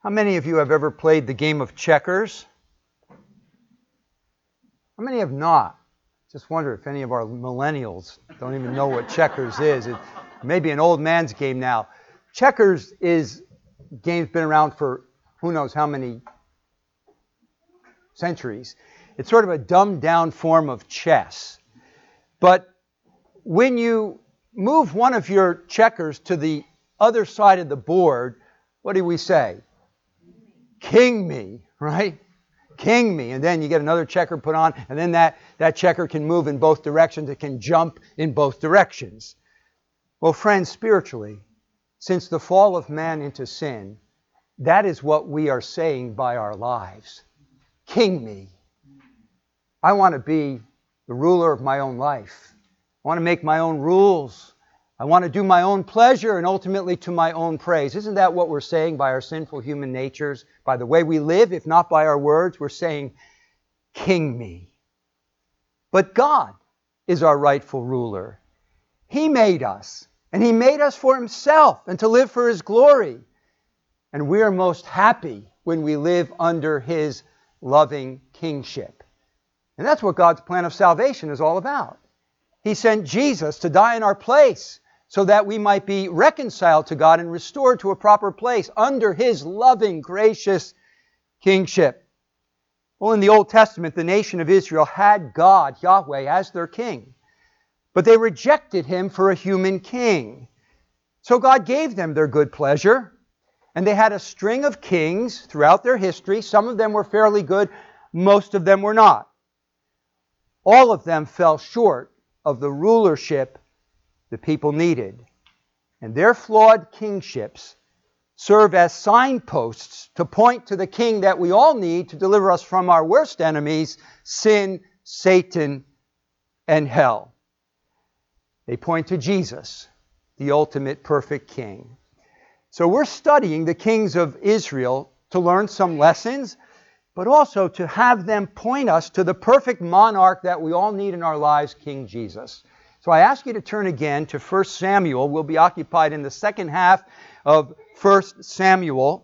How many of you have ever played the game of checkers? How many have not? Just wonder if any of our millennials don't even know what checkers is. It may be an old man's game now. Checkers is a game's been around for who knows how many centuries. It's sort of a dumbed down form of chess. But when you move one of your checkers to the other side of the board, what do we say? King me, right? King me. And then you get another checker put on, and then that checker can move in both directions. It can jump in both directions. Well, friends, spiritually, since the fall of man into sin, that is what we are saying by our lives. King me. I want to be the ruler of my own life. I want to make my own rules. I want to do my own pleasure and ultimately to my own praise. Isn't that what we're saying by our sinful human natures? By the way we live, if not by our words, we're saying, King me. But God is our rightful ruler. He made us, and He made us for Himself and to live for His glory. And we are most happy when we live under His loving kingship. And that's what God's plan of salvation is all about. He sent Jesus to die in our place so that we might be reconciled to God and restored to a proper place under His loving, gracious kingship. Well, in the Old Testament, the nation of Israel had God, Yahweh, as their king. But they rejected Him for a human king. So God gave them their good pleasure. And they had a string of kings throughout their history. Some of them were fairly good. Most of them were not. All of them fell short of the rulership the people needed. And their flawed kingships serve as signposts to point to the king that we all need to deliver us from our worst enemies, sin, Satan, and hell. They point to Jesus, the ultimate perfect king. So we're studying the kings of Israel to learn some lessons, but also to have them point us to the perfect monarch that we all need in our lives, King Jesus. So I ask you to turn again to 1 Samuel. We'll be occupied in the second half of 1 Samuel.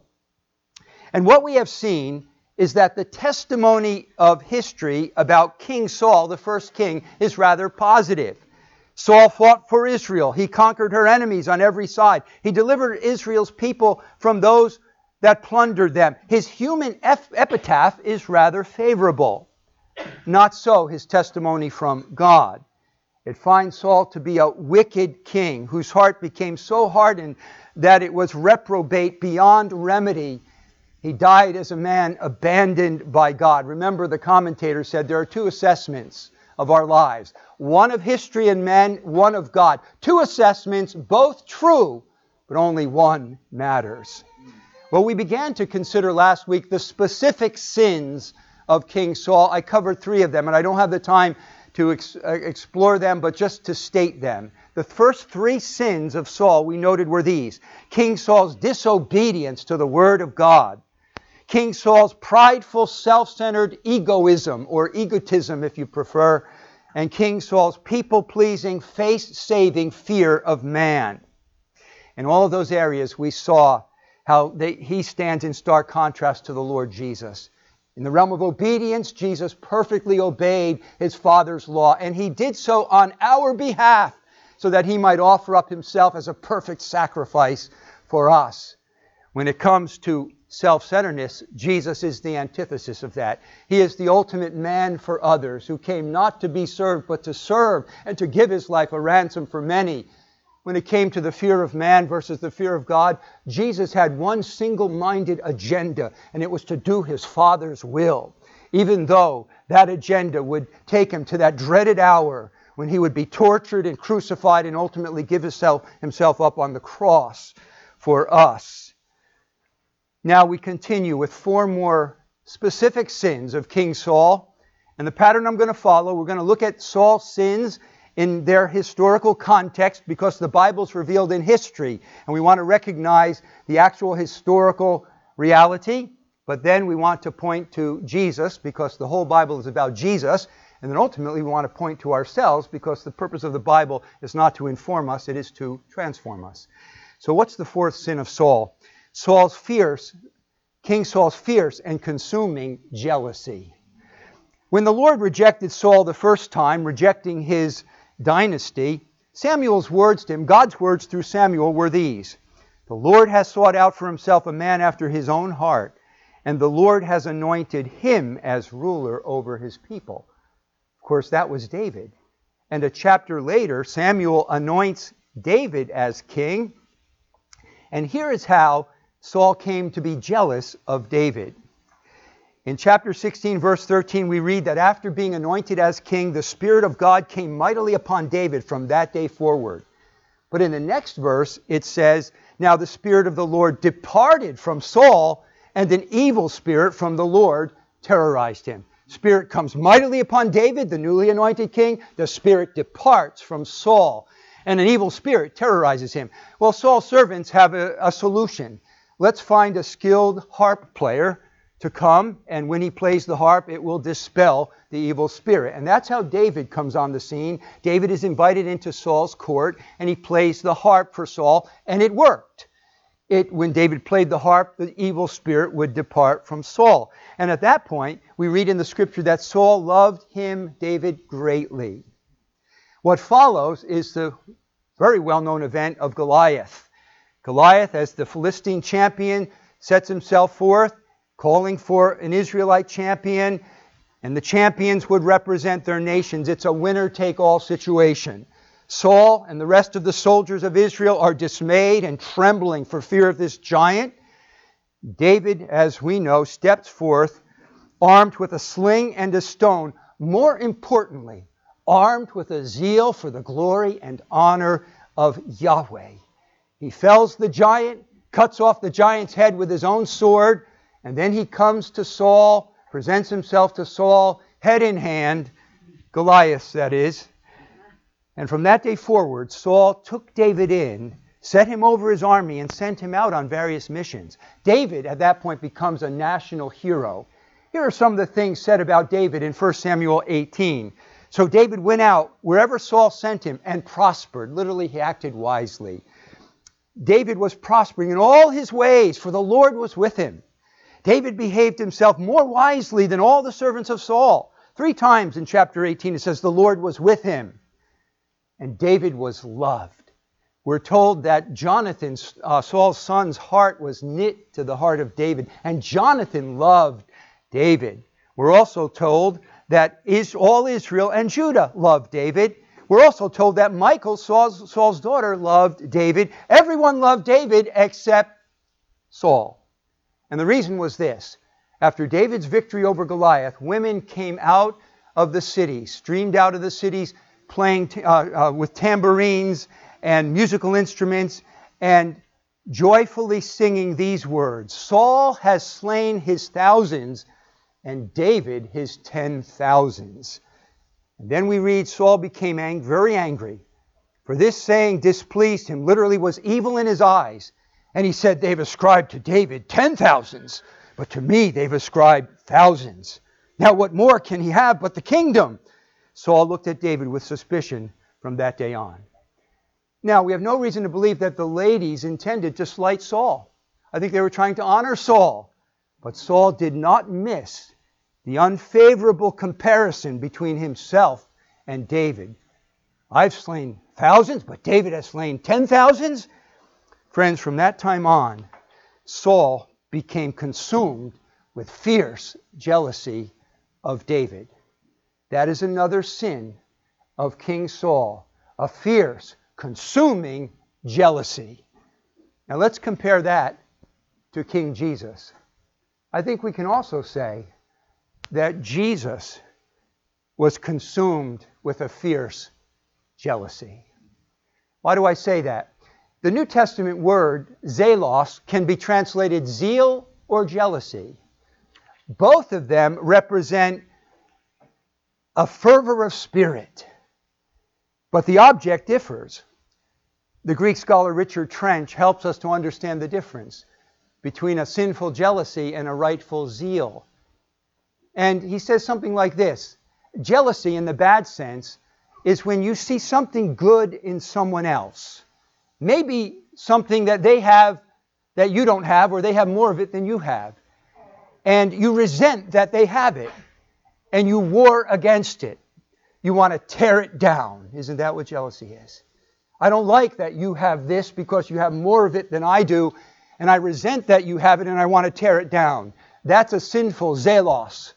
And what we have seen is that the testimony of history about King Saul, the first king, is rather positive. Saul fought for Israel. He conquered her enemies on every side. He delivered Israel's people from those that plundered them. His human epitaph is rather favorable. Not so his testimony from God. It finds Saul to be a wicked king whose heart became so hardened that it was reprobate beyond remedy. He died as a man abandoned by God. Remember, the commentator said there are two assessments of our lives. One of history and men, one of God. Two assessments, both true, but only one matters. Well, we began to consider last week the specific sins of King Saul. I covered 3 of them, and I don't have the time to explore them, but just to state them. The first 3 sins of Saul we noted were these. King Saul's disobedience to the Word of God. King Saul's prideful, self-centered egoism, or egotism if you prefer. And King Saul's people-pleasing, face-saving fear of man. In all of those areas we saw how he stands in stark contrast to the Lord Jesus. In the realm of obedience, Jesus perfectly obeyed His Father's law, and He did so on our behalf so that He might offer up Himself as a perfect sacrifice for us. When it comes to self-centeredness, Jesus is the antithesis of that. He is the ultimate man for others who came not to be served but to serve and to give His life a ransom for many. When it came to the fear of man versus the fear of God, Jesus had one single-minded agenda, and it was to do His Father's will, even though that agenda would take Him to that dreaded hour when He would be tortured and crucified and ultimately give Himself up on the cross for us. Now we continue with 4 more specific sins of King Saul. And the pattern I'm going to follow, we're going to look at Saul's sins in their historical context because the Bible's revealed in history. And we want to recognize the actual historical reality. But then we want to point to Jesus because the whole Bible is about Jesus. And then ultimately we want to point to ourselves because the purpose of the Bible is not to inform us, it is to transform us. So what's the 4th sin of Saul? Saul's fierce King Saul's fierce and consuming jealousy. When the Lord rejected Saul the first time, rejecting his dynasty, Samuel's words to him, God's words through Samuel, were these: "The Lord has sought out for himself a man after his own heart, and the Lord has anointed him as ruler over his people." Of course, that was David. And a chapter later, Samuel anoints David as king. And here is how Saul came to be jealous of David. In chapter 16, verse 13, we read that after being anointed as king, the Spirit of God came mightily upon David from that day forward. But in the next verse, it says, "Now the Spirit of the Lord departed from Saul, and an evil spirit from the Lord terrorized him." Spirit comes mightily upon David, the newly anointed king. The Spirit departs from Saul, and an evil spirit terrorizes him. Well, Saul's servants have a solution. Let's find a skilled harp player to come, and when he plays the harp, it will dispel the evil spirit. And that's how David comes on the scene. David is invited into Saul's court, and he plays the harp for Saul, and it worked. When David played the harp, the evil spirit would depart from Saul. And at that point, we read in the scripture that Saul loved him, David, greatly. What follows is the very well-known event of Goliath. Goliath, as the Philistine champion, sets himself forth, calling for an Israelite champion, and the champions would represent their nations. It's a winner-take-all situation. Saul and the rest of the soldiers of Israel are dismayed and trembling for fear of this giant. David, as we know, steps forth armed with a sling and a stone. More importantly, armed with a zeal for the glory and honor of Yahweh. He fells the giant, cuts off the giant's head with his own sword, and then he comes to Saul, presents himself to Saul, head in hand, Goliath, that is. And from that day forward, Saul took David in, set him over his army, and sent him out on various missions. David, at that point, becomes a national hero. Here are some of the things said about David in 1 Samuel 18. "So David went out wherever Saul sent him and prospered." Literally, he acted wisely. David was prospering in all his ways, for the Lord was with him. David behaved himself more wisely than all the servants of Saul. 3 times in chapter 18 it says the Lord was with him. And David was loved. We're told that Jonathan, Saul's son's heart was knit to the heart of David. And Jonathan loved David. We're also told that all Israel and Judah loved David. We're also told that Michal, Saul's daughter, loved David. Everyone loved David except Saul. And the reason was this. After David's victory over Goliath, women came out of the cities, streamed out of the cities, playing with tambourines and musical instruments, and joyfully singing these words: "Saul has slain his thousands, and David his 10,000s." And then we read Saul became very angry, for this saying displeased him, literally was evil in his eyes. And he said, "They've ascribed to David 10,000s, but to me they've ascribed thousands. Now what more can he have but the kingdom?" Saul looked at David with suspicion from that day on. Now, we have no reason to believe that the ladies intended to slight Saul. I think they were trying to honor Saul. But Saul did not miss the unfavorable comparison between himself and David. "I've slain thousands, but David has slain 10,000s?" Friends, from that time on, Saul became consumed with fierce jealousy of David. That is another sin of King Saul, a fierce, consuming jealousy. Now let's compare that to King Jesus. I think we can also say that Jesus was consumed with a fierce jealousy. Why do I say that? The New Testament word, zelos, can be translated zeal or jealousy. Both of them represent a fervor of spirit, but the object differs. The Greek scholar Richard Trench helps us to understand the difference between a sinful jealousy and a rightful zeal. And he says something like this: jealousy, in the bad sense, is when you see something good in someone else. Maybe something that they have that you don't have, or they have more of it than you have. and you resent that they have it, and you war against it. You want to tear it down. Isn't that what jealousy is? I don't like that you have this because you have more of it than I do, and I resent that you have it and I want to tear it down. That's a sinful zelos.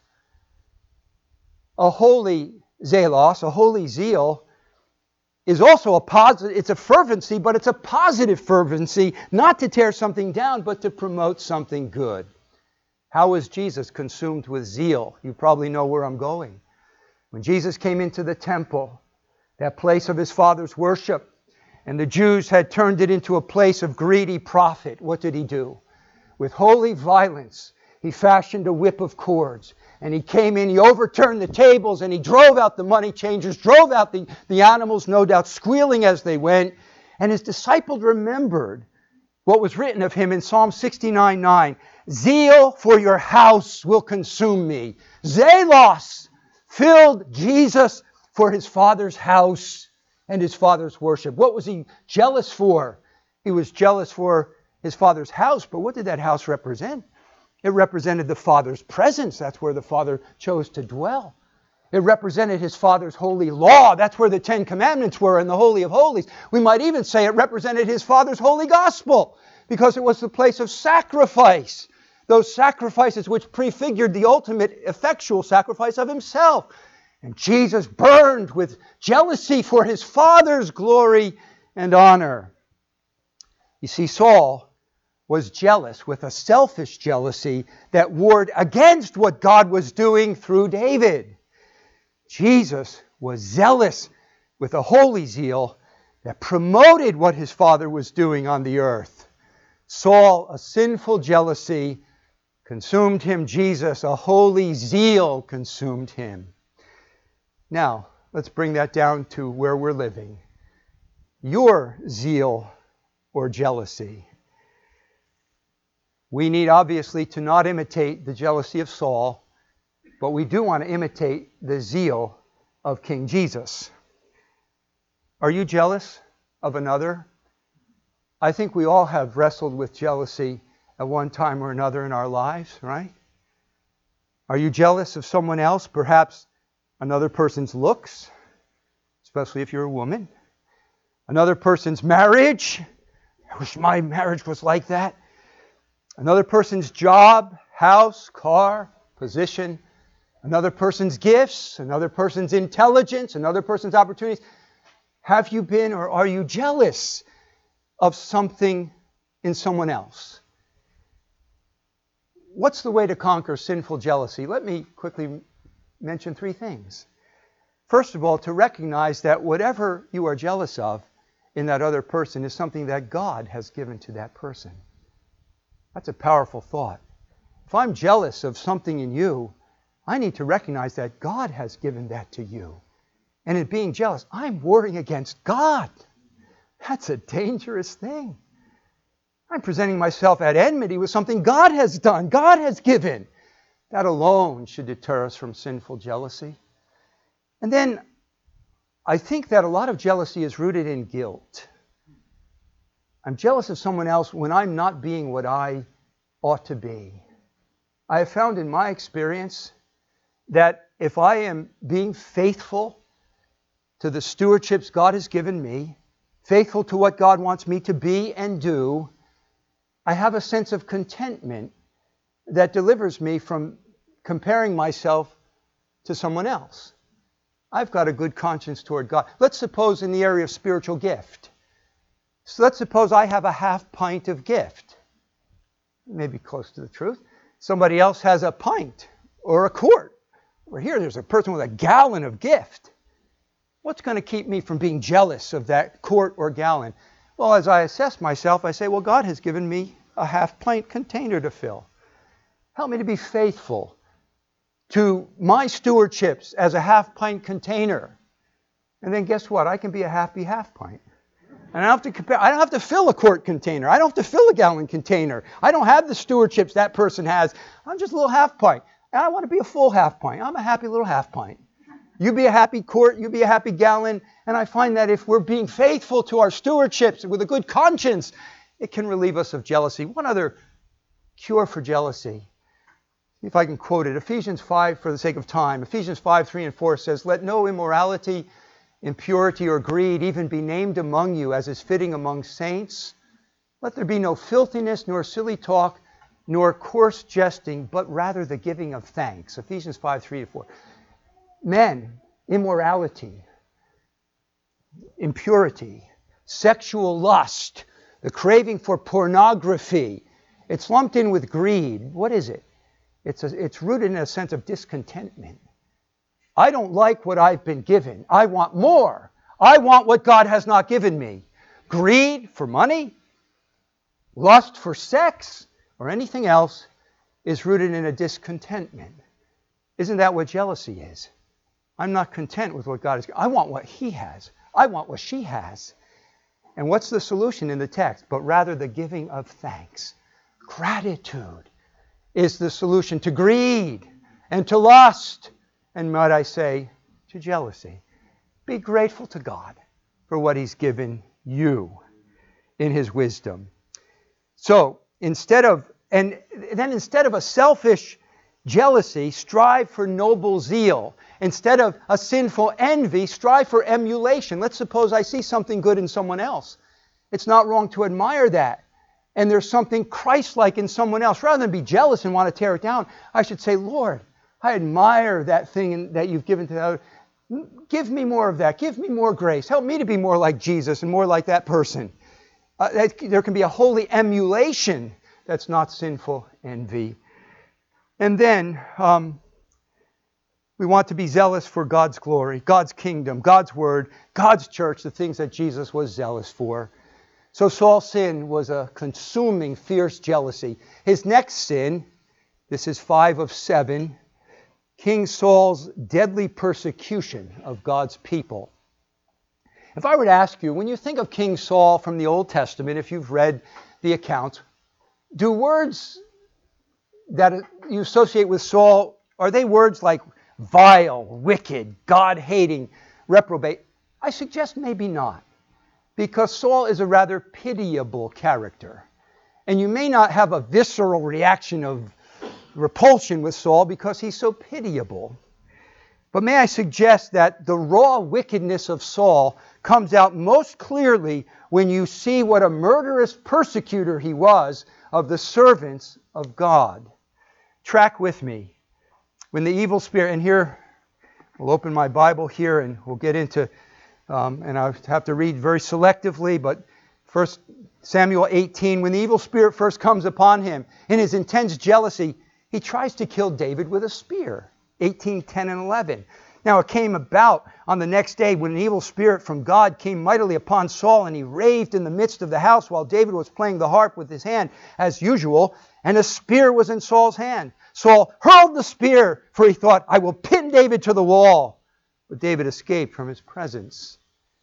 A holy zelos, a holy zeal, is also a positive, it's a fervency, but it's a positive fervency, not to tear something down, but to promote something good. How was Jesus consumed with zeal? You probably know where I'm going. When Jesus came into the temple, that place of his Father's worship, and the Jews had turned it into a place of greedy profit, what did he do? With holy violence, he fashioned a whip of cords. And he came in, he overturned the tables, and he drove out the money changers, drove out the animals, no doubt squealing as they went. And his disciples remembered what was written of him in Psalm 69:9. Zeal for your house will consume me. Zelos filled Jesus for his Father's house and his Father's worship. What was he jealous for? He was jealous for his Father's house, but what did that house represent? It represented the Father's presence. That's where the Father chose to dwell. It represented his Father's holy law. That's where the Ten Commandments were in the Holy of Holies. We might even say it represented his Father's holy gospel because it was the place of sacrifice. Those sacrifices which prefigured the ultimate effectual sacrifice of himself. And Jesus burned with jealousy for his Father's glory and honor. You see, Saul was jealous with a selfish jealousy that warred against what God was doing through David. Jesus was zealous with a holy zeal that promoted what his Father was doing on the earth. Saul, a sinful jealousy, consumed him. Jesus, a holy zeal, consumed him. Now, let's bring that down to where we're living. Your zeal or jealousy. We need obviously to not imitate the jealousy of Saul, but we do want to imitate the zeal of King Jesus. Are you jealous of another? I think we all have wrestled with jealousy at one time or another in our lives, right? Are you jealous of someone else, perhaps another person's looks, especially if you're a woman? Another person's marriage? I wish my marriage was like that. Another person's job, house, car, position. Another person's gifts, another person's intelligence, another person's opportunities. Have you been or are you jealous of something in someone else? What's the way to conquer sinful jealousy? Let me quickly mention 3 things. First of all, to recognize that whatever you are jealous of in that other person is something that God has given to that person. That's a powerful thought. If I'm jealous of something in you, I need to recognize that God has given that to you. And in being jealous, I'm warring against God. That's a dangerous thing. I'm presenting myself at enmity with something God has done, God has given. That alone should deter us from sinful jealousy. And then I think that a lot of jealousy is rooted in guilt. I'm jealous of someone else when I'm not being what I ought to be. I have found in my experience that if I am being faithful to the stewardships God has given me, faithful to what God wants me to be and do, I have a sense of contentment that delivers me from comparing myself to someone else. I've got a good conscience toward God. Let's suppose in the area of spiritual gift. So let's suppose I have a half pint of gift. Maybe close to the truth. Somebody else has a pint or a quart. Over here, there's a person with a gallon of gift. What's going to keep me from being jealous of that quart or gallon? Well, as I assess myself, I say, well, God has given me a half pint container to fill. Help me to be faithful to my stewardships as a half pint container. And then guess what? I can be a happy half pint. And I don't have to compare. I don't have to fill a quart container. I don't have to fill a gallon container. I don't have the stewardships that person has. I'm just a little half pint. And I want to be a full half pint. I'm a happy little half pint. You be a happy quart, you be a happy gallon. And I find that if we're being faithful to our stewardships with a good conscience, it can relieve us of jealousy. One other cure for jealousy. if I can quote it. Ephesians 5, for the sake of time. Ephesians 5, 3 and 4 says, "Let no immorality, impurity, or greed even be named among you, as is fitting among saints. Let there be no filthiness, nor silly talk, nor coarse jesting, but rather the giving of thanks." Ephesians 5, 3 to 4. Men, immorality, impurity, sexual lust, the craving for pornography, it's lumped in with greed. What is it? It's rooted in a sense of discontentment. I don't like what I've been given. I want more. I want what God has not given me. Greed for money, lust for sex, or anything else is rooted in a discontentment. Isn't that what jealousy is? I'm not content with what God has. I want what He has. I want what she has. And what's the solution in the text? But rather the giving of thanks. Gratitude is the solution to greed and to lust, and might I say, to jealousy. Be grateful to God for what He's given you in His wisdom. So instead of a selfish jealousy, strive for noble zeal. Instead of a sinful envy, strive for emulation. Let's suppose I see something good in someone else. It's not wrong to admire that. And there's something Christ-like in someone else. Rather than be jealous and want to tear it down, I should say, Lord, I admire that thing that you've given to the other. Give me more of that. Give me more grace. Help me to be more like Jesus and more like that person. There can be a holy emulation that's not sinful envy. And then we want to be zealous for God's glory, God's kingdom, God's word, God's church, the things that Jesus was zealous for. So Saul's sin was a consuming, fierce jealousy. His next sin, this is 5 of 7, King Saul's deadly persecution of God's people. If I were to ask you, when you think of King Saul from the Old Testament, if you've read the accounts, do words that you associate with Saul, are they words like vile, wicked, God-hating, reprobate? I suggest maybe not, because Saul is a rather pitiable character. And you may not have a visceral reaction of repulsion with Saul because he's so pitiable. But may I suggest that the raw wickedness of Saul comes out most clearly when you see what a murderous persecutor he was of the servants of God. Track with me. When the evil spirit, and here, we'll open my Bible here and we'll get into, and I have to read very selectively, but 1 Samuel 18, when the evil spirit first comes upon him, in his intense jealousy, he tries to kill David with a spear. 18, 10, and 11. Now it came about on the next day when an evil spirit from God came mightily upon Saul, and he raved in the midst of the house while David was playing the harp with his hand as usual, and a spear was in Saul's hand. Saul hurled the spear, for he thought, I will pin David to the wall. But David escaped from his presence.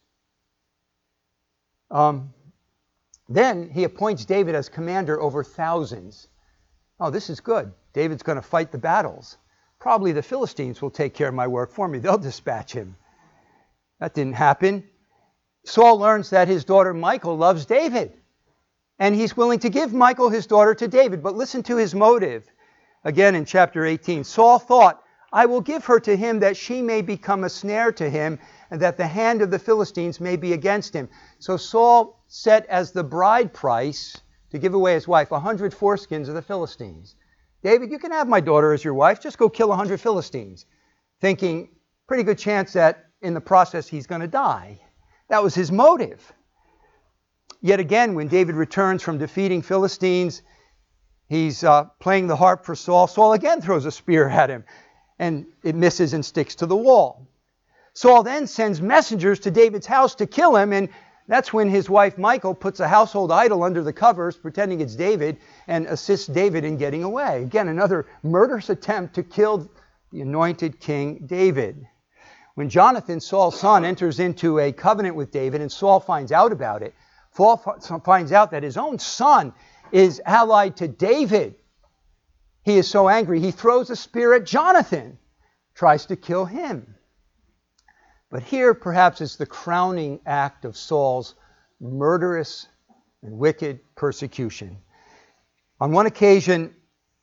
Then he appoints David as commander over thousands. Oh, this is good. David's going to fight the battles. Probably the Philistines will take care of my work for me. They'll dispatch him. That didn't happen. Saul learns that his daughter Michal loves David. And he's willing to give Michal his daughter to David. But listen to his motive. Again in chapter 18. Saul thought, I will give her to him that she may become a snare to him, and that the hand of the Philistines may be against him. So Saul set as the bride price to give away his wife 100 foreskins of the Philistines. David, you can have my daughter as your wife. Just go kill 100 Philistines. Thinking, pretty good chance that in the process he's going to die. That was his motive. Yet again, when David returns from defeating Philistines, he's playing the harp for Saul. Saul again throws a spear at him, and it misses and sticks to the wall. Saul then sends messengers to David's house to kill him, and that's when his wife Michal puts a household idol under the covers, pretending it's David, and assists David in getting away. Again, another murderous attempt to kill the anointed King David. When Jonathan, Saul's son, enters into a covenant with David, and Saul finds out about it, Saul finds out that his own son is allied to David. He is so angry, he throws a spear at Jonathan, tries to kill him. But here, perhaps, is the crowning act of Saul's murderous and wicked persecution. On one occasion,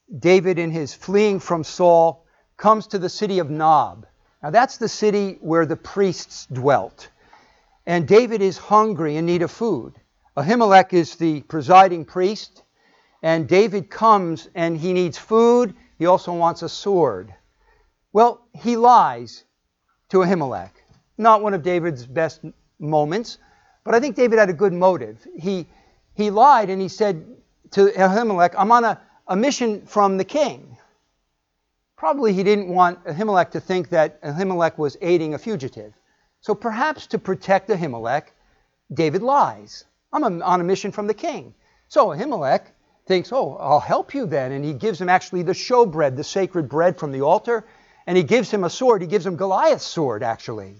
David, in his fleeing from Saul, comes to the city of Nob. Now that's the city where the priests dwelt. And David is hungry in need of food. Ahimelech is the presiding priest, and David comes and he needs food. He also wants a sword. Well, he lies to Ahimelech. Not one of David's best moments, but I think David had a good motive. He lied and he said to Ahimelech, I'm on a mission from the king. Probably he didn't want Ahimelech to think that Ahimelech was aiding a fugitive. So perhaps to protect Ahimelech, David lies. I'm on a mission from the king. So Ahimelech thinks, oh, I'll help you then. And he gives him actually the showbread, the sacred bread from the altar. And he gives him a sword. He gives him Goliath's sword, actually.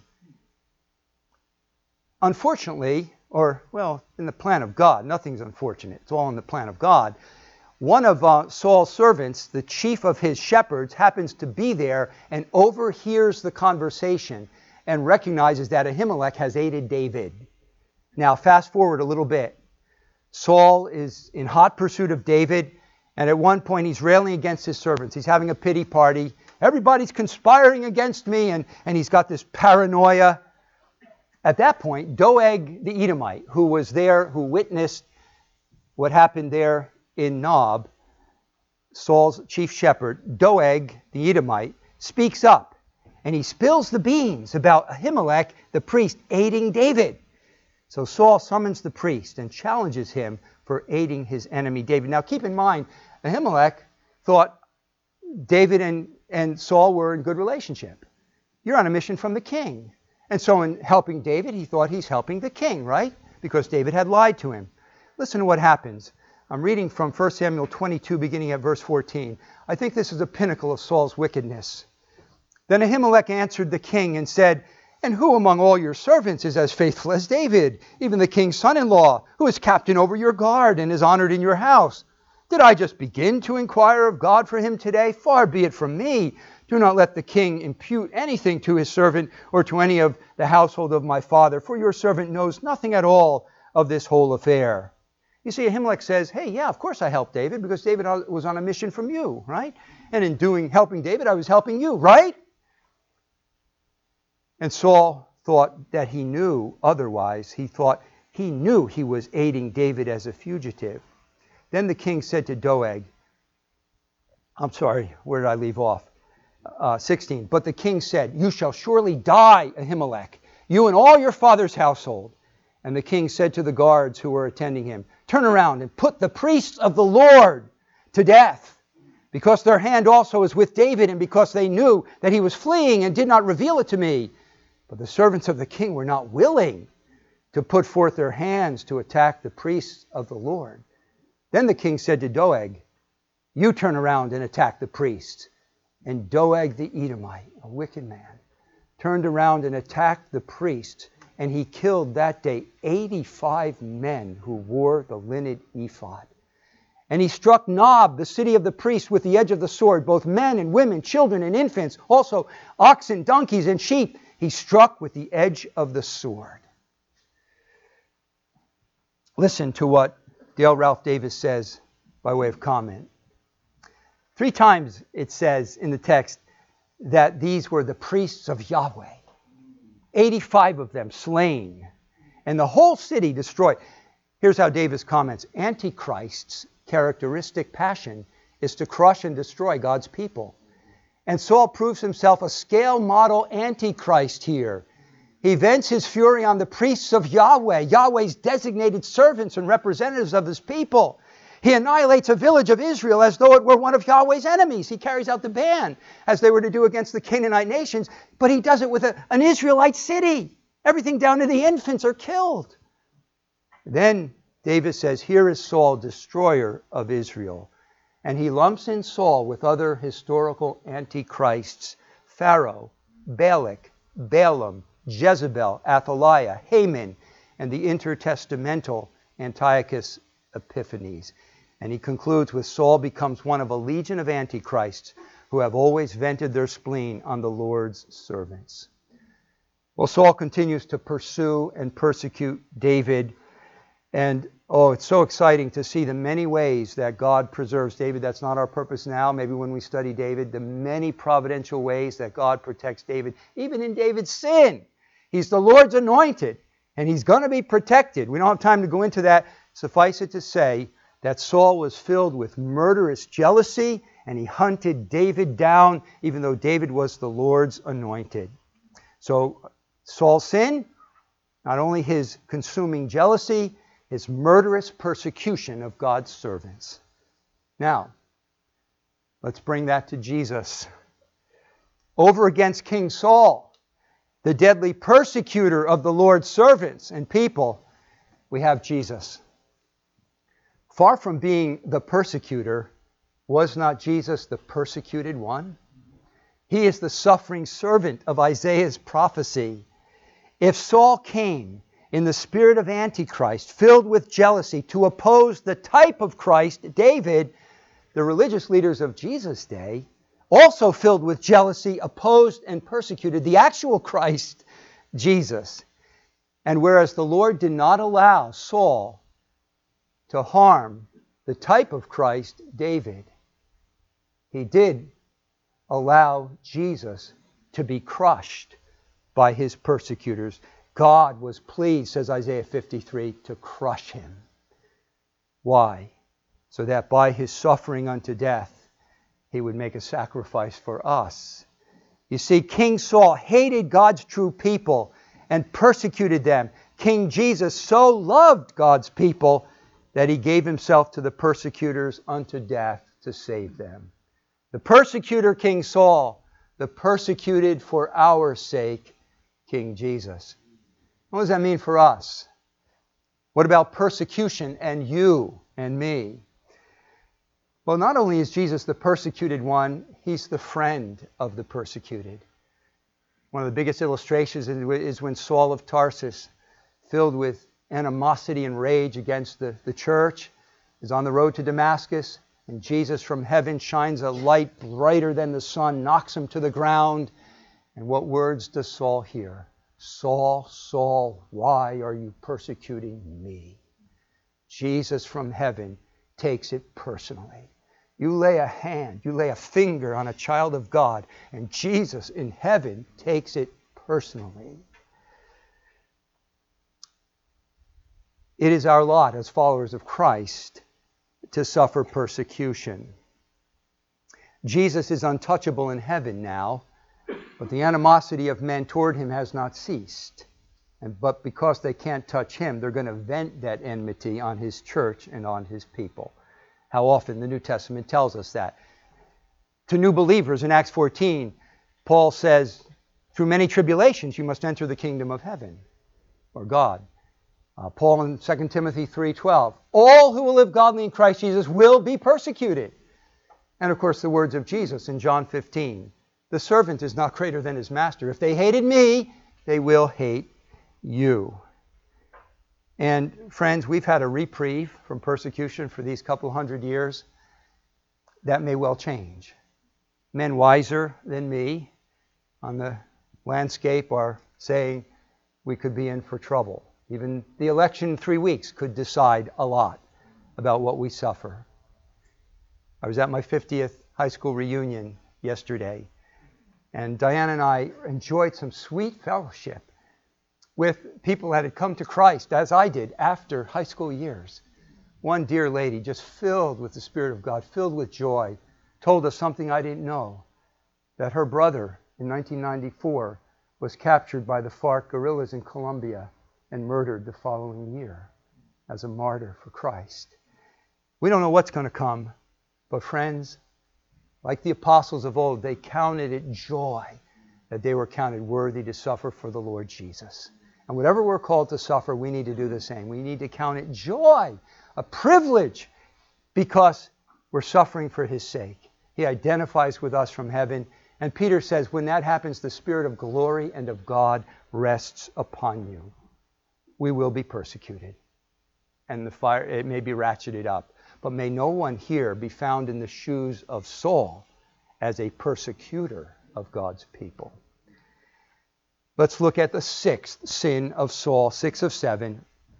Unfortunately, in the plan of God, nothing's unfortunate. It's all in the plan of God. One of Saul's servants, the chief of his shepherds, happens to be there and overhears the conversation and recognizes that Ahimelech has aided David. Now, fast forward a little bit. Saul is in hot pursuit of David, and at one point he's railing against his servants. He's having a pity party. Everybody's conspiring against me, and he's got this paranoia. At that point, Doeg the Edomite, who was there, who witnessed what happened there in Nob, Saul's chief shepherd, Doeg the Edomite, speaks up, and he spills the beans about Ahimelech, the priest, aiding David. So Saul summons the priest and challenges him for aiding his enemy David. Now keep in mind, Ahimelech thought David and Saul were in good relationship. You're on a mission from the king. And so in helping David, he thought he's helping the king, right? Because David had lied to him. Listen to what happens. I'm reading from 1 Samuel 22, beginning at verse 14. I think this is a pinnacle of Saul's wickedness. Then Ahimelech answered the king and said, and who among all your servants is as faithful as David, even the king's son-in-law, who is captain over your guard and is honored in your house? Did I just begin to inquire of God for him today? Far be it from me. Do not let the king impute anything to his servant or to any of the household of my father, for your servant knows nothing at all of this whole affair. You see, Ahimelech says, hey, yeah, of course I helped David because David was on a mission from you, right? And in helping David, I was helping you, right? And Saul thought that he knew otherwise. He thought he knew he was aiding David as a fugitive. Then the king said to Doeg, where did I leave off? 16. But the king said, you shall surely die, Ahimelech, you and all your father's household. And the king said to the guards who were attending him, turn around and put the priests of the Lord to death, because their hand also is with David, and because they knew that he was fleeing and did not reveal it to me. But the servants of the king were not willing to put forth their hands to attack the priests of the Lord. Then the king said to Doeg, you turn around and attack the priests. And Doeg the Edomite, a wicked man, turned around and attacked the priests, and he killed that day 85 men who wore the linen ephod. And he struck Nob, the city of the priests, with the edge of the sword, both men and women, children and infants, also oxen, donkeys, and sheep. He struck with the edge of the sword. Listen to what Dale Ralph Davis says by way of comment. 3 times it says in the text that these were the priests of Yahweh. 85 of them slain, and the whole city destroyed. Here's how Davis comments. Antichrist's characteristic passion is to crush and destroy God's people. And Saul proves himself a scale model antichrist here. He vents his fury on the priests of Yahweh, Yahweh's designated servants and representatives of his people. He annihilates a village of Israel as though it were one of Yahweh's enemies. He carries out the ban as they were to do against the Canaanite nations, but he does it with an Israelite city. Everything down to the infants are killed. Then David says, here is Saul, destroyer of Israel. And he lumps in Saul with other historical antichrists, Pharaoh, Balak, Balaam, Jezebel, Athaliah, Haman, and the intertestamental Antiochus Epiphanes. And he concludes with Saul becomes one of a legion of antichrists who have always vented their spleen on the Lord's servants. Well, Saul continues to pursue and persecute David. And Oh, it's so exciting to see the many ways that God preserves David. That's not our purpose now. Maybe when we study David, the many providential ways that God protects David, even in David's sin. He's the Lord's anointed, and he's going to be protected. We don't have time to go into that. Suffice it to say that Saul was filled with murderous jealousy, and he hunted David down, even though David was the Lord's anointed. So Saul's sin, not only his consuming jealousy, his murderous persecution of God's servants. Now, let's bring that to Jesus. Over against King Saul, the deadly persecutor of the Lord's servants and people, we have Jesus. Far from being the persecutor, was not Jesus the persecuted one? He is the suffering servant of Isaiah's prophecy. If Saul came in the spirit of Antichrist, filled with jealousy, to oppose the type of Christ, David, the religious leaders of Jesus' day, also filled with jealousy, opposed and persecuted the actual Christ, Jesus. And whereas the Lord did not allow Saul to harm the type of Christ, David, he did allow Jesus to be crushed by his persecutors. God was pleased, says Isaiah 53, to crush him. Why? So that by his suffering unto death, he would make a sacrifice for us. You see, King Saul hated God's true people and persecuted them. King Jesus so loved God's people that he gave himself to the persecutors unto death to save them. The persecutor, King Saul, the persecuted for our sake, King Jesus. What does that mean for us? What about persecution and you and me? Well, not only is Jesus the persecuted one, he's the friend of the persecuted. One of the biggest illustrations is when Saul of Tarsus, filled with animosity and rage against the church, is on the road to Damascus, and Jesus from heaven shines a light brighter than the sun, knocks him to the ground. And what words does Saul hear? Saul, Saul, why are you persecuting me? Jesus from heaven takes it personally. You lay a hand, you lay a finger on a child of God, and Jesus in heaven takes it personally. It is our lot as followers of Christ to suffer persecution. Jesus is untouchable in heaven now, but the animosity of men toward him has not ceased. But because they can't touch him, they're going to vent that enmity on his church and on his people. How often the New Testament tells us that. To new believers in Acts 14, Paul says, through many tribulations you must enter the kingdom of heaven, or God. Paul in 2 Timothy 3:12, all who will live godly in Christ Jesus will be persecuted. And of course the words of Jesus in John 15, the servant is not greater than his master. If they hated me, they will hate you. And friends, we've had a reprieve from persecution for these couple hundred years. That may well change. Men wiser than me on the landscape are saying we could be in for trouble. Even the election in 3 weeks could decide a lot about what we suffer. I was at my 50th high school reunion yesterday, and Diane and I enjoyed some sweet fellowship with people that had come to Christ, as I did, after high school years. One dear lady, just filled with the Spirit of God, filled with joy, told us something I didn't know, that her brother in 1994 was captured by the FARC guerrillas in Colombia and murdered the following year as a martyr for Christ. We don't know what's going to come, but friends, like the apostles of old, they counted it joy that they were counted worthy to suffer for the Lord Jesus. And whatever we're called to suffer, we need to do the same. We need to count it joy, a privilege, because we're suffering for his sake. He identifies with us from heaven. And Peter says, when that happens, the Spirit of glory and of God rests upon you. We will be persecuted. And the fire, it may be ratcheted up. But may no one here be found in the shoes of Saul as a persecutor of God's people. Let's look at the sixth sin of Saul, 6 of 7.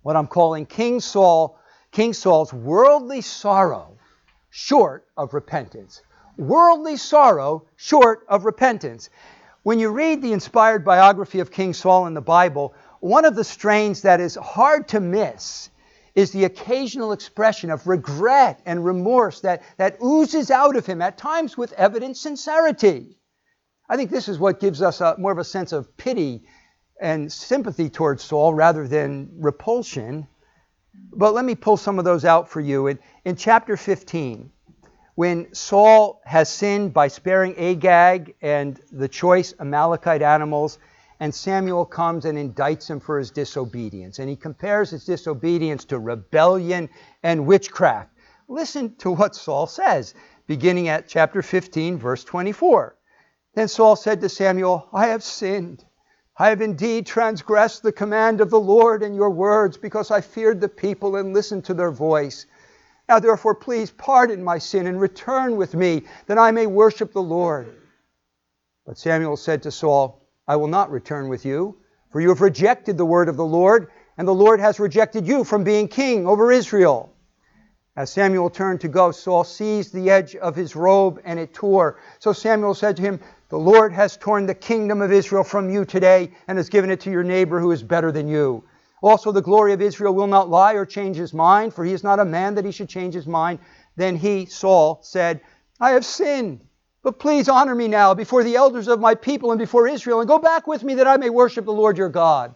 what I'm calling King Saul's worldly sorrow short of repentance. Worldly sorrow short of repentance. When you read the inspired biography of King Saul in the Bible, one of the strains that is hard to miss is the occasional expression of regret and remorse that oozes out of him, at times with evident sincerity. I think this is what gives us more of a sense of pity and sympathy towards Saul rather than repulsion. But let me pull some of those out for you. In chapter 15, when Saul has sinned by sparing Agag and the choice Amalekite animals, and Samuel comes and indicts him for his disobedience. And he compares his disobedience to rebellion and witchcraft. Listen to what Saul says, beginning at chapter 15, verse 24. Then Saul said to Samuel, I have sinned. I have indeed transgressed the command of the Lord and your words, because I feared the people and listened to their voice. Now therefore please pardon my sin and return with me, that I may worship the Lord. But Samuel said to Saul, I will not return with you, for you have rejected the word of the Lord, and the Lord has rejected you from being king over Israel. As Samuel turned to go, Saul seized the edge of his robe, and it tore. So Samuel said to him, the Lord has torn the kingdom of Israel from you today, and has given it to your neighbor who is better than you. Also the glory of Israel will not lie or change his mind, for he is not a man that he should change his mind. Then he, Saul, said, I have sinned. But please honor me now before the elders of my people and before Israel, and go back with me that I may worship the Lord your God.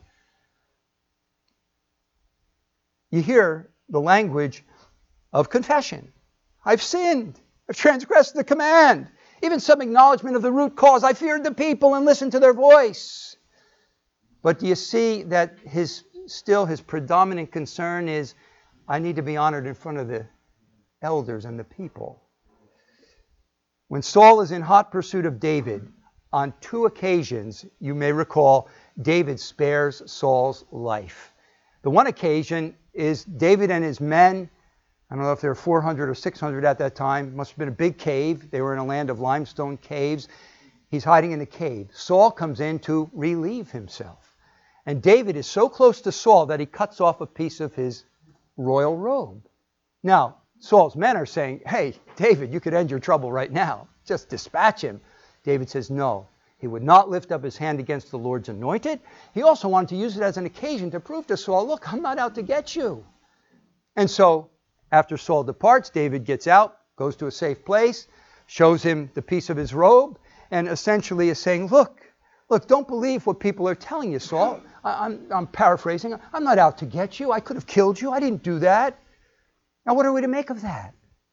You hear the language of confession. I've sinned. I've transgressed the command. Even some acknowledgement of the root cause. I feared the people and listened to their voice. But do you see that his predominant concern is, I need to be honored in front of the elders and the people. When Saul is in hot pursuit of David, on 2 occasions, you may recall, David spares Saul's life. The one occasion is David and his men, I don't know if there were 400 or 600 at that time, must have been a big cave. They were in a land of limestone caves. He's hiding in the cave. Saul comes in to relieve himself. And David is so close to Saul that he cuts off a piece of his royal robe. Now, Saul's men are saying, hey, David, you could end your trouble right now. Just dispatch him. David says no. He would not lift up his hand against the Lord's anointed. He also wanted to use it as an occasion to prove to Saul, look, I'm not out to get you. And so, after Saul departs, David gets out, goes to a safe place, shows him the piece of his robe, and essentially is saying, look, don't believe what people are telling you, Saul. I'm paraphrasing. I'm not out to get you. I could have killed you. I didn't do that. Now, what are we to make of that?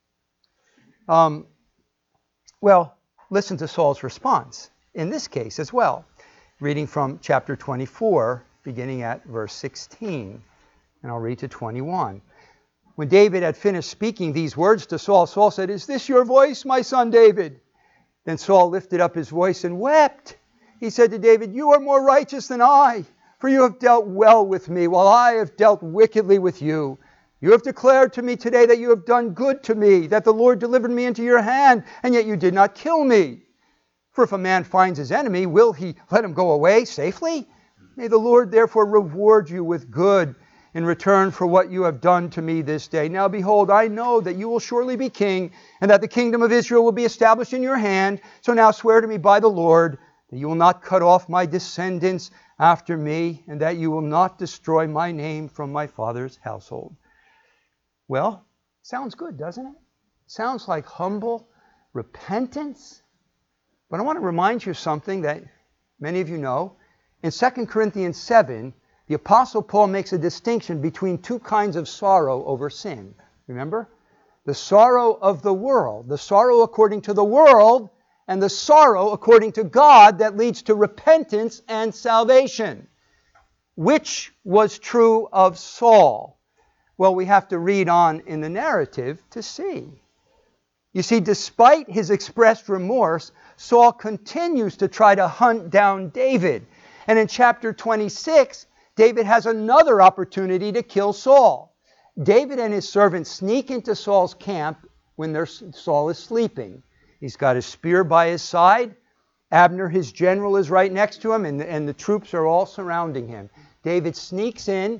Well, listen to Saul's response in this case as well. Reading from chapter 24, beginning at verse 16. And I'll read to 21. When David had finished speaking these words to Saul, Saul said, is this your voice, my son David? Then Saul lifted up his voice and wept. He said to David, you are more righteous than I, for you have dealt well with me, while I have dealt wickedly with you. You have declared to me today that you have done good to me, that the Lord delivered me into your hand, and yet you did not kill me. For if a man finds his enemy, will he let him go away safely? May the Lord therefore reward you with good in return for what you have done to me this day. Now behold, I know that you will surely be king, and that the kingdom of Israel will be established in your hand. So now swear to me by the Lord that you will not cut off my descendants after me, and that you will not destroy my name from my father's household. Well, sounds good, doesn't it? Sounds like humble repentance. But I want to remind you of something that many of you know. In 2 Corinthians 7, the Apostle Paul makes a distinction between 2 kinds of sorrow over sin. Remember? The sorrow of the world, the sorrow according to the world, and the sorrow according to God that leads to repentance and salvation. Which was true of Saul? Well, we have to read on in the narrative to see. You see, despite his expressed remorse, Saul continues to try to hunt down David. And in chapter 26, David has another opportunity to kill Saul. David and his servants sneak into Saul's camp when Saul is sleeping. He's got his spear by his side. Abner, his general, is right next to him, and the troops are all surrounding him. David sneaks in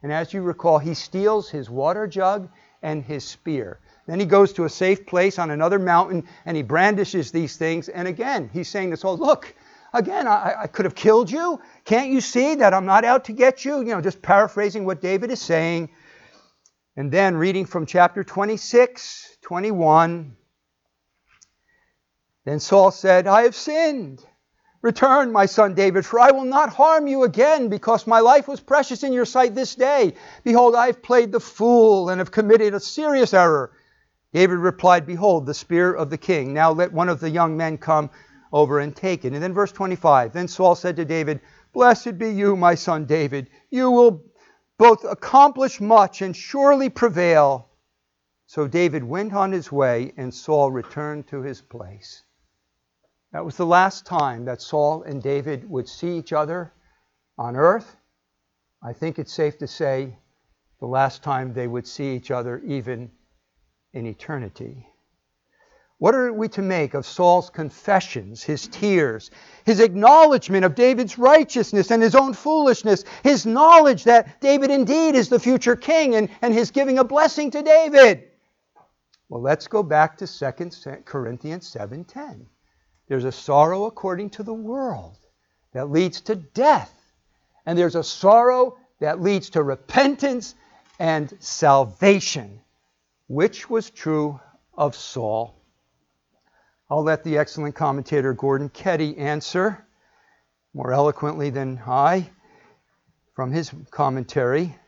And as you recall, he steals his water jug and his spear. Then he goes to a safe place on another mountain and he brandishes these things. And again, he's saying to Saul, look, again, I could have killed you. Can't you see that I'm not out to get you? Just paraphrasing what David is saying. And then reading from chapter 26, 21. Then Saul said, I have sinned. Return, my son David, for I will not harm you again, because my life was precious in your sight this day. Behold, I have played the fool and have committed a serious error. David replied, behold, the spear of the king. Now let one of the young men come over and take it. And then verse 25, then Saul said to David, blessed be you, my son David. You will both accomplish much and surely prevail. So David went on his way, and Saul returned to his place. That was the last time that Saul and David would see each other on earth. I think it's safe to say the last time they would see each other even in eternity. What are we to make of Saul's confessions, his tears, his acknowledgement of David's righteousness and his own foolishness, his knowledge that David indeed is the future king, and his giving a blessing to David? Well, let's go back to 2 Corinthians 7:10. There's a sorrow according to the world that leads to death, and there's a sorrow that leads to repentance and salvation. Which was true of Saul? I'll let the excellent commentator Gordon Ketty answer more eloquently than I from his commentary.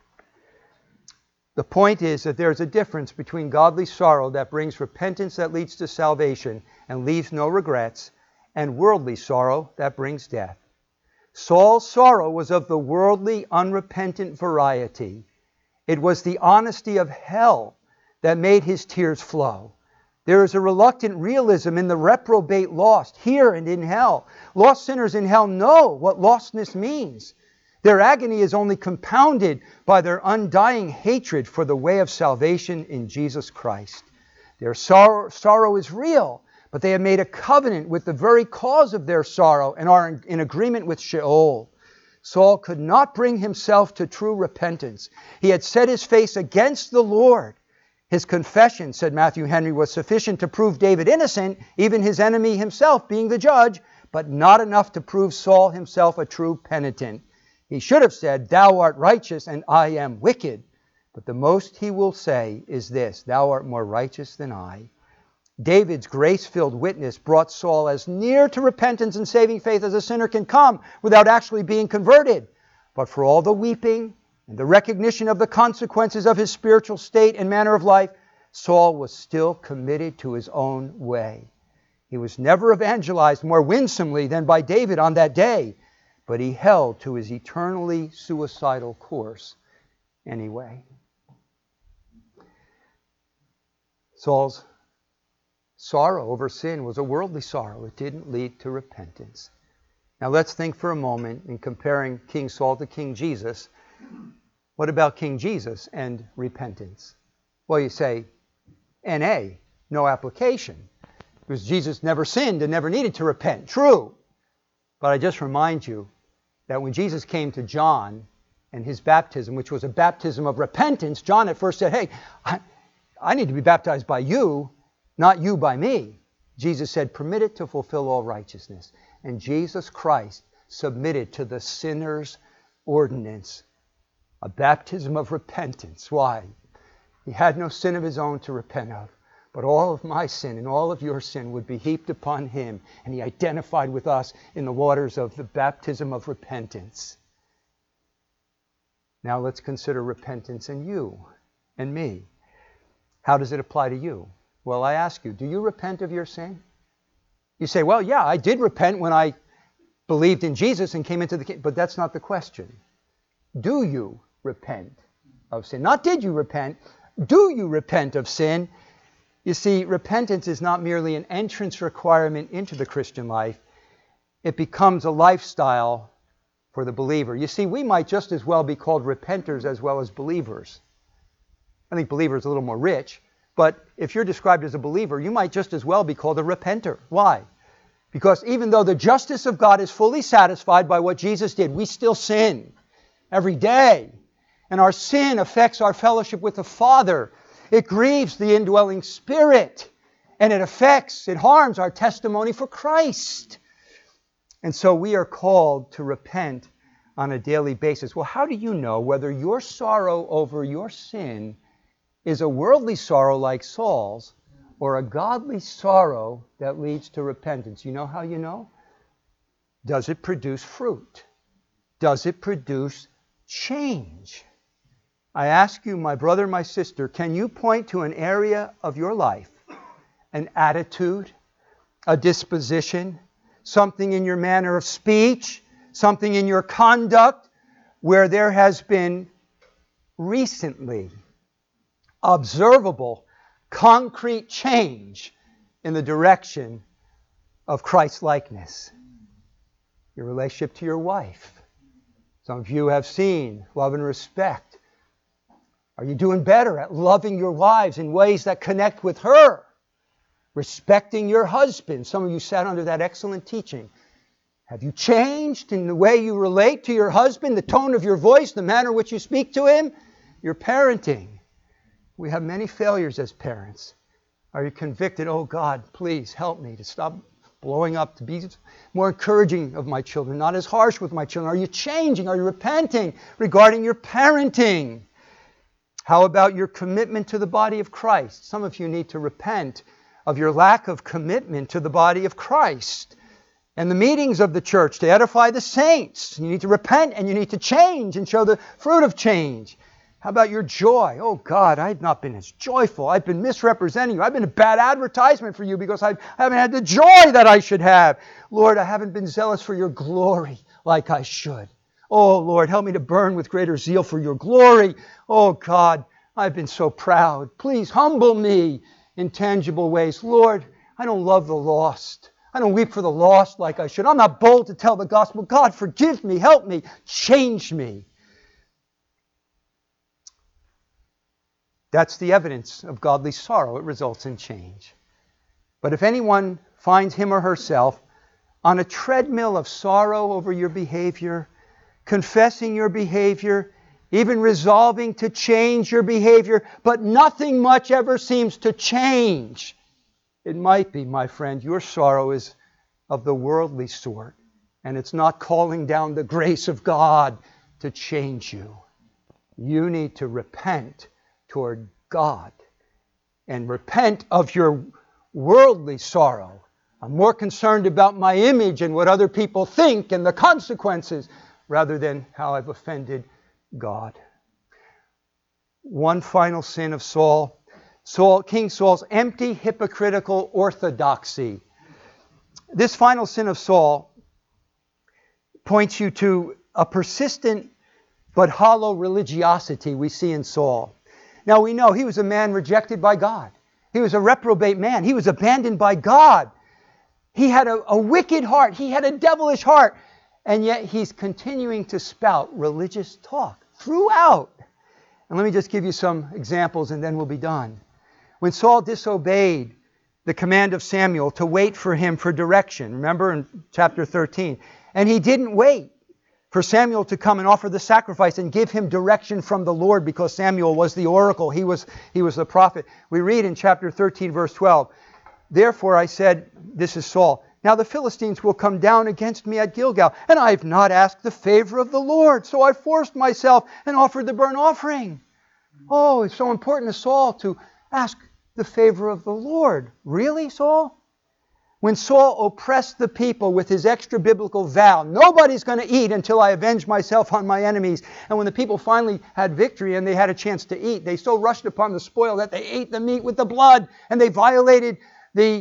The point is that there's a difference between godly sorrow that brings repentance that leads to salvation and leaves no regrets, and worldly sorrow that brings death. Saul's sorrow was of the worldly, unrepentant variety. It was the honesty of hell that made his tears flow. There is a reluctant realism in the reprobate lost, here and in hell. Lost sinners in hell know what lostness means. Their agony is only compounded by their undying hatred for the way of salvation in Jesus Christ. Their sorrow is real, but they have made a covenant with the very cause of their sorrow and are in agreement with Sheol. Saul could not bring himself to true repentance. He had set his face against the Lord. His confession, said Matthew Henry, was sufficient to prove David innocent, even his enemy himself being the judge, but not enough to prove Saul himself a true penitent. He should have said, thou art righteous and I am wicked. But the most he will say is this, thou art more righteous than I. David's grace-filled witness brought Saul as near to repentance and saving faith as a sinner can come without actually being converted. But for all the weeping and the recognition of the consequences of his spiritual state and manner of life, Saul was still committed to his own way. He was never evangelized more winsomely than by David on that day, but he held to his eternally suicidal course anyway. Saul's sorrow over sin was a worldly sorrow. It didn't lead to repentance. Now let's think for a moment in comparing King Saul to King Jesus. What about King Jesus and repentance? Well, you say, N.A., no application, because Jesus never sinned and never needed to repent. True. But I just remind you that when Jesus came to John and his baptism, which was a baptism of repentance, John at first said, hey, I need to be baptized by you, not you by me. Jesus said, permit it to fulfill all righteousness. And Jesus Christ submitted to the sinner's ordinance, a baptism of repentance. Why? He had no sin of his own to repent of, but all of my sin and all of your sin would be heaped upon him, and he identified with us in the waters of the baptism of repentance. Now let's consider repentance in you and me. How does it apply to you? Well, I ask you, do you repent of your sin? You say, well, yeah, I did repent when I believed in Jesus and came into the kingdom. But that's not the question. Do you repent of sin? Not did you repent. Do you repent of sin? You see, repentance is not merely an entrance requirement into the Christian life. It becomes a lifestyle for the believer. You see, we might just as well be called repenters as well as believers. I think believer is a little more rich. But if you're described as a believer, you might just as well be called a repenter. Why? Because even though the justice of God is fully satisfied by what Jesus did, we still sin every day. And our sin affects our fellowship with the Father. It grieves the indwelling Spirit. And it harms our testimony for Christ. And so we are called to repent on a daily basis. Well, how do you know whether your sorrow over your sin is a worldly sorrow like Saul's or a godly sorrow that leads to repentance? You know how you know? Does it produce fruit? Does it produce change? I ask you, my brother, my sister, can you point to an area of your life, an attitude, a disposition, something in your manner of speech, something in your conduct, where there has been recently observable, concrete change in the direction of Christ-likeness? Your relationship to your wife. Some of you have seen love and respect. Are you doing better at loving your wives in ways that connect with her? Respecting your husband. Some of you sat under that excellent teaching. Have you changed in the way you relate to your husband, the tone of your voice, the manner in which you speak to him? Your parenting. We have many failures as parents. Are you convicted? Oh God, please help me to stop blowing up, to be more encouraging of my children, not as harsh with my children. Are you changing? Are you repenting regarding your parenting? How about your commitment to the body of Christ? Some of you need to repent of your lack of commitment to the body of Christ and the meetings of the church to edify the saints. You need to repent and you need to change and show the fruit of change. How about your joy? Oh God, I've not been as joyful. I've been misrepresenting you. I've been a bad advertisement for you because I haven't had the joy that I should have. Lord, I haven't been zealous for your glory like I should. Oh Lord, help me to burn with greater zeal for your glory. Oh God, I've been so proud. Please humble me in tangible ways. Lord, I don't love the lost. I don't weep for the lost like I should. I'm not bold to tell the gospel. God, forgive me, help me, change me. That's the evidence of godly sorrow. It results in change. But if anyone finds him or herself on a treadmill of sorrow over your behavior, confessing your behavior, even resolving to change your behavior, but nothing much ever seems to change, it might be, my friend, your sorrow is of the worldly sort, and it's not calling down the grace of God to change you. You need to repent toward God and repent of your worldly sorrow. I'm more concerned about my image and what other people think and the consequences rather than how I've offended God. One final sin of Saul, King Saul's empty, hypocritical orthodoxy. This final sin of Saul points you to a persistent but hollow religiosity we see in Saul. Now we know he was a man rejected by God. He was a reprobate man. He was abandoned by God. He had a wicked heart. He had a devilish heart. And yet he's continuing to spout religious talk throughout. And let me just give you some examples and then we'll be done. When Saul disobeyed the command of Samuel to wait for him for direction, remember in chapter 13, and he didn't wait for Samuel to come and offer the sacrifice and give him direction from the Lord because Samuel was the oracle. He was the prophet. We read in chapter 13, verse 12, "Therefore I said," this is Saul, "Now the Philistines will come down against me at Gilgal, and I have not asked the favor of the Lord. So I forced myself and offered the burnt offering." Oh, it's so important to Saul to ask the favor of the Lord. Really, Saul? When Saul oppressed the people with his extra-biblical vow, nobody's going to eat until I avenge myself on my enemies. And when the people finally had victory and they had a chance to eat, they so rushed upon the spoil that they ate the meat with the blood and they violated the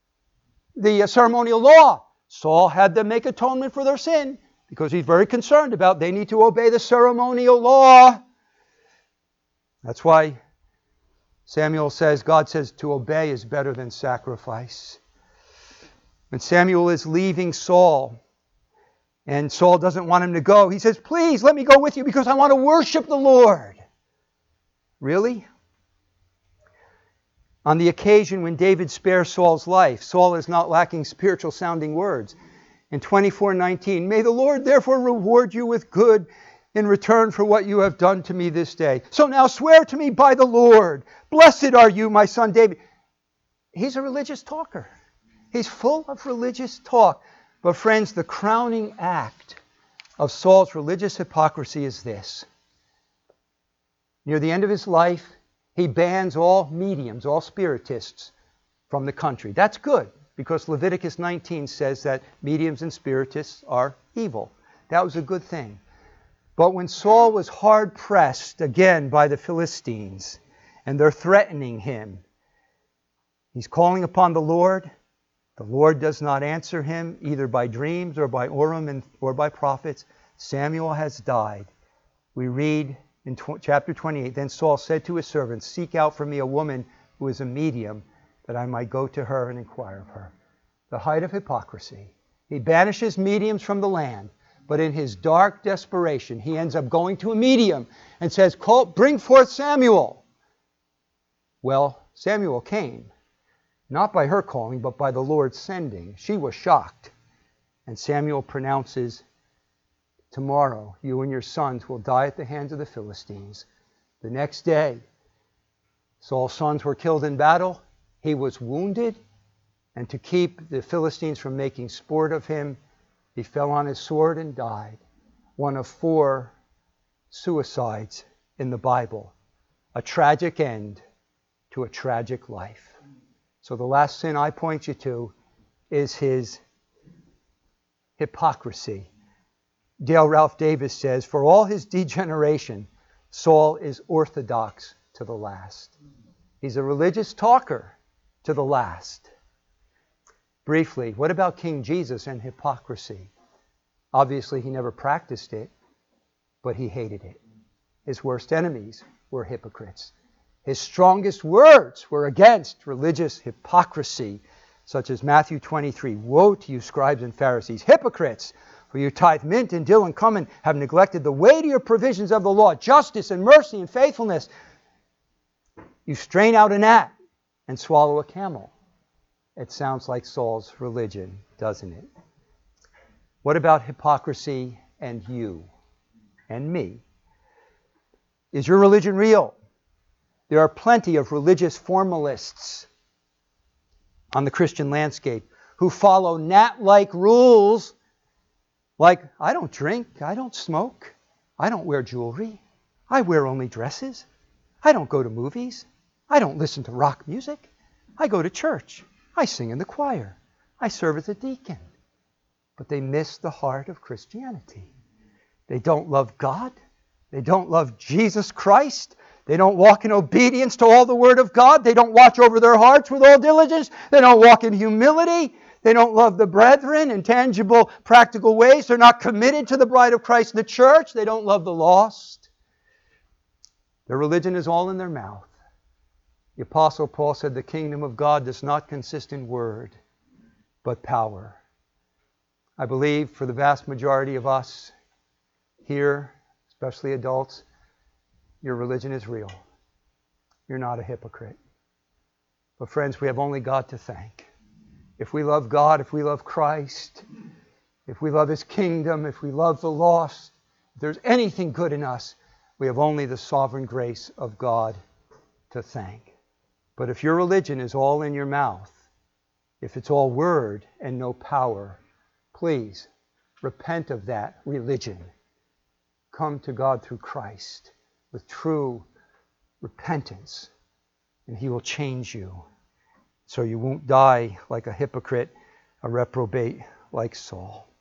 ceremonial law. Saul had to make atonement for their sin because he's very concerned about they need to obey the ceremonial law. That's why Samuel says, God says to obey is better than sacrifice. When Samuel is leaving Saul, and Saul doesn't want him to go, he says, "Please let me go with you because I want to worship the Lord." Really? On the occasion when David spares Saul's life, Saul is not lacking spiritual sounding words. In 24:19, "May the Lord therefore reward you with good in return for what you have done to me this day. So now swear to me by the Lord. Blessed are you, my son David. He's a religious talker. He's full of religious talk. But friends, the crowning act of Saul's religious hypocrisy is this. Near the end of his life, he bans all mediums, all spiritists from the country. That's good, because Leviticus 19 says that mediums and spiritists are evil. That was a good thing. But when Saul was hard pressed again by the Philistines, and they're threatening him, he's calling upon the Lord. The Lord does not answer him, either by dreams or by Urim or by prophets. Samuel has died. We read in chapter 28, then Saul said to his servants, seek out for me a woman who is a medium, that I might go to her and inquire of her. The height of hypocrisy. He banishes mediums from the land, but in his dark desperation, he ends up going to a medium and says, bring forth Samuel. Well, Samuel came. Not by her calling, but by the Lord sending. She was shocked. And Samuel pronounces, tomorrow you and your sons will die at the hands of the Philistines. The next day, Saul's sons were killed in battle. He was wounded. And to keep the Philistines from making sport of him, he fell on his sword and died. One of 4 suicides in the Bible. A tragic end to a tragic life. So the last sin I point you to is his hypocrisy. Dale Ralph Davis says, for all his degeneration, Saul is orthodox to the last. He's a religious talker to the last. Briefly, what about King Jesus and hypocrisy? Obviously, he never practiced it, but he hated it. His worst enemies were hypocrites. His strongest words were against religious hypocrisy, such as Matthew 23. Woe to you, scribes and Pharisees, hypocrites! For you tithe mint and dill and cumin, have neglected the weightier provisions of the law, justice and mercy and faithfulness. You strain out a gnat and swallow a camel. It sounds like Saul's religion, doesn't it? What about hypocrisy and you and me? Is your religion real? There are plenty of religious formalists on the Christian landscape who follow gnat-like rules like, I don't drink, I don't smoke, I don't wear jewelry, I wear only dresses, I don't go to movies, I don't listen to rock music, I go to church, I sing in the choir, I serve as a deacon. But they miss the heart of Christianity. They don't love God, they don't love Jesus Christ, they don't walk in obedience to all the Word of God. They don't watch over their hearts with all diligence. They don't walk in humility. They don't love the brethren in tangible, practical ways. They're not committed to the bride of Christ, the church. They don't love the lost. Their religion is all in their mouth. The Apostle Paul said the kingdom of God does not consist in word, but power. I believe for the vast majority of us here, especially adults, your religion is real. You're not a hypocrite. But friends, we have only God to thank. If we love God, if we love Christ, if we love His kingdom, if we love the lost, if there's anything good in us, we have only the sovereign grace of God to thank. But if your religion is all in your mouth, if it's all word and no power, please repent of that religion. Come to God through Christ with true repentance, and He will change you so you won't die like a hypocrite, a reprobate like Saul.